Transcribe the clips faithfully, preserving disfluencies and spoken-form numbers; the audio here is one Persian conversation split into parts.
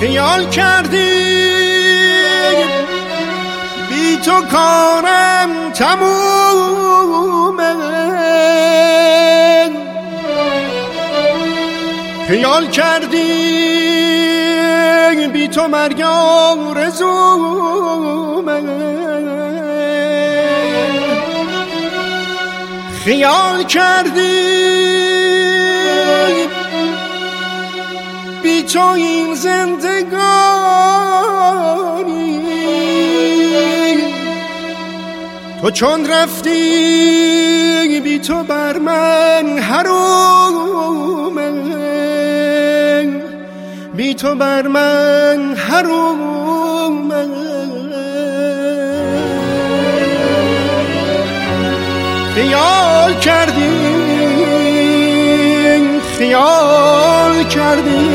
خیال کردی بی تو کارم تمومه، خیال کردی بی تو مرگ آرزومه، خیال کردی بی تو این زندگانی، تو چون رفتی بی تو بر من حرومه، بی تو بر من حرومه. خیال کردی خیال کردی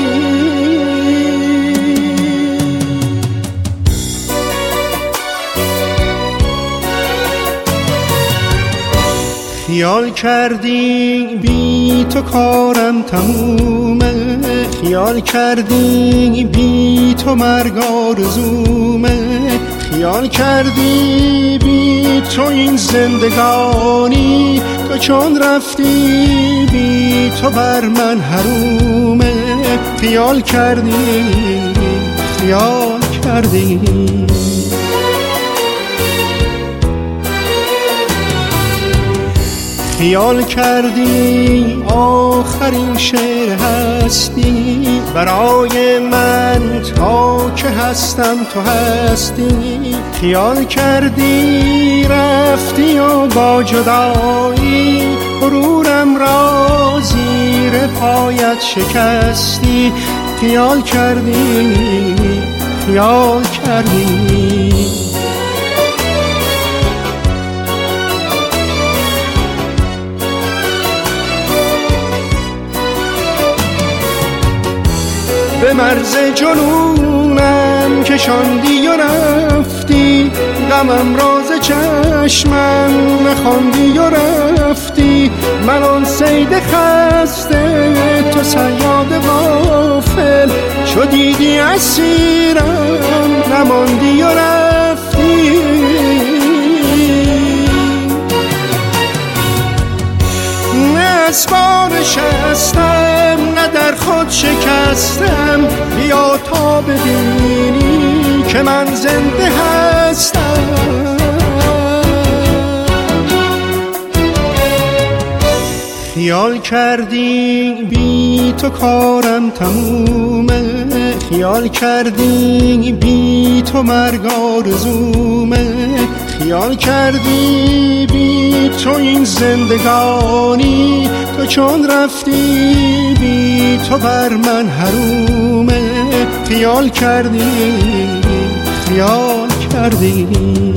خیال کردی بی تو کارم تمومه، خیال کردی بی تو مرگ آرزومه، خیال کردی بی تو این زندگانی، تو چون رفتی بی تو بر من حرومه، خیال کردی خیال کردی خیال کردی آخرین شعر هستی برای من، تا که هستم تو هستی، خیال کردی رفتی و با جدایی غرورم را زیر پایت شکستی، خیال کردی خیال کردی به مرز جنونم کشاندی و رفتی، غمم راز چشمم نخواندی و رفتی، من آن صید خسته تو صیاد غافل، چو دیدی اسیرم نماندی و رفتی، نه اسبار شستم نه در خود شکستم، بیا تا ببینی که من زنده هستم. خیال کردی بی تو کارم تمومه، خیال کردی بی تو مرگ آرزومه، خیال کردی بی تو این زندگانی، تو چون رفتی بی تو بر من حرومه، خیال کردی خیال کردی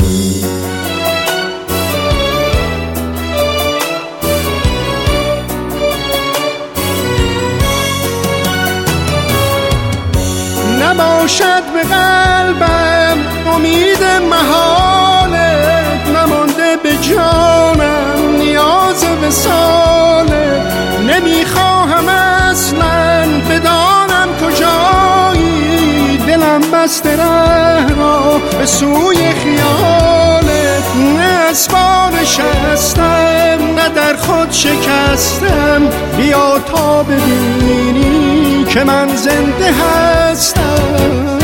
نباشد به قلبم امید محاله، نمانده به جانم نیاز وصاله، نمیخواهم اصلا بدانم کجایی، دلم بسته ره را به سوی خیالت، نه اسبار شستم نه در خود شکستم، بیا تا ببینی که من زنده هستم.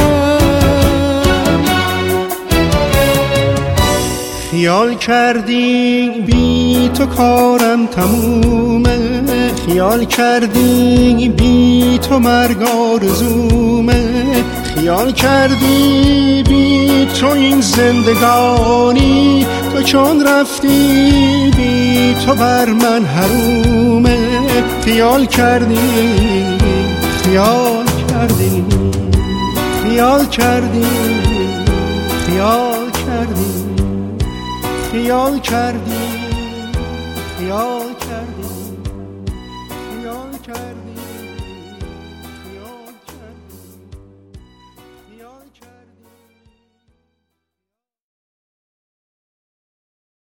خیال کردی بی تو کارم تمومه، خیال کردی بی تو مرگ آرزومه، خیال کردی بی تو این زندگانی، تو چون رفتی بی تو بر من حرومه، خیال کردی خیال کردی خیال کردی خیال کردی خیال کردی خیال